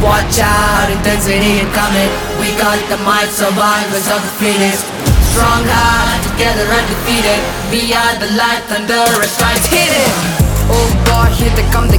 Watch out, intensity incoming. We got the might, survivors of the fittest. Strong heart, together undefeated. We are the light, thunder, and strikes, hit it. Oh boy, here they come,